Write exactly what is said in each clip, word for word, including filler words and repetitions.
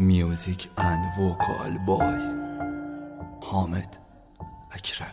میوزیک اند وکال بای حامد اکرمی.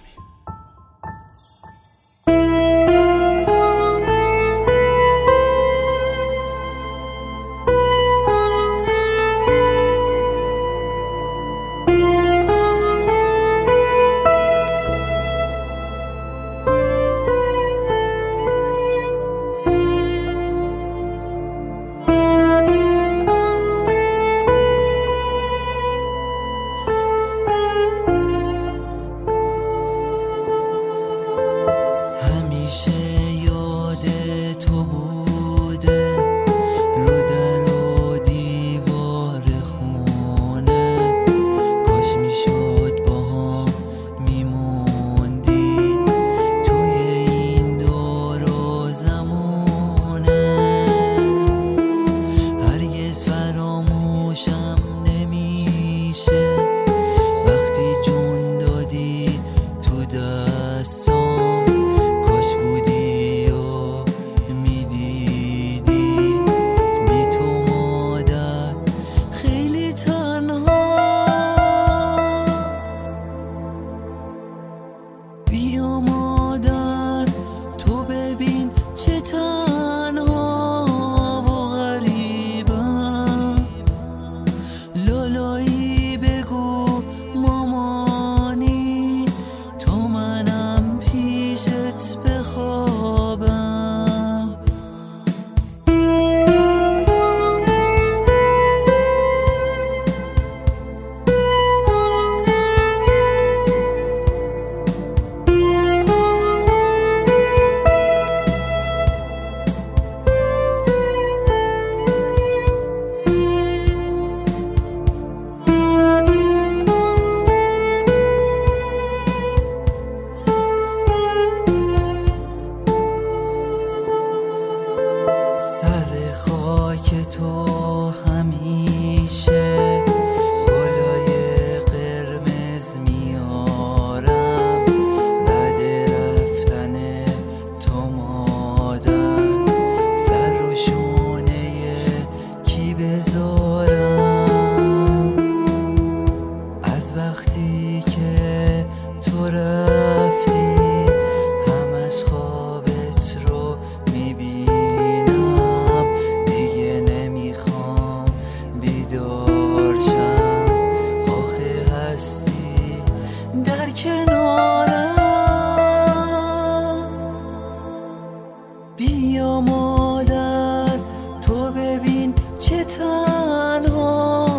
بیا مادر تو ببین چه تنها و غریبم، لالایی بگو مامانی تا منم پیشت بخوابم. سر خاک تو همیشه گلای قرمز میارم، بعد رفتن تو مادر سر رو شونه کی بذارم. از وقتی که تو رفتی همش خوابت رو میبینم، دیگه نمیخوام بیدار شم، آخه هستی در کنارم. بیا مادر تو ببین چه تنها